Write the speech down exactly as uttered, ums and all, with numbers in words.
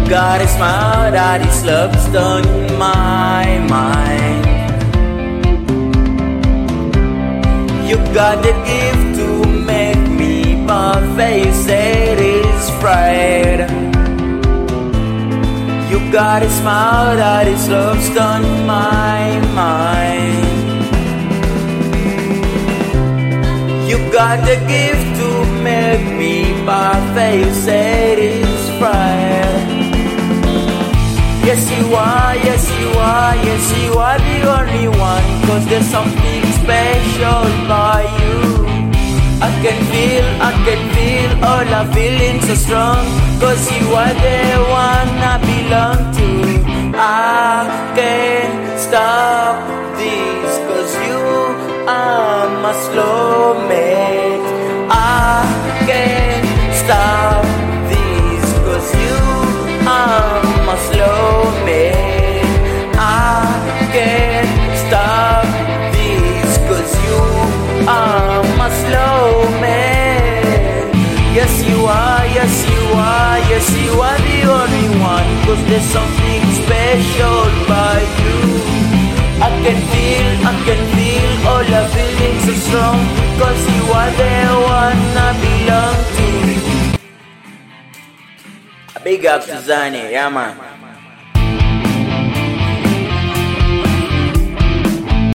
got a smile that is love's done in my mind. You got the gift to make me perfect, satisfied. You got a smile that is love's done in my mind. You got the gift to make me perfect, satisfied. Yes you are, yes you are, yes you are the only one. Cause there's something special by you. I can feel, I can feel all our feelings so strong. Cause you are the one I belong to. I can't stop this, cause you are my soulmate. I can't stop this, cause you are my soulmate. I can't stop this, cause you are my soulmate. Yes you are, yes you are, yes you are the only one. Cause there's something special by you. I can feel, I can feel all the feelings so strong. Cause you are the one I belong to. A big up to Zani, yeah man.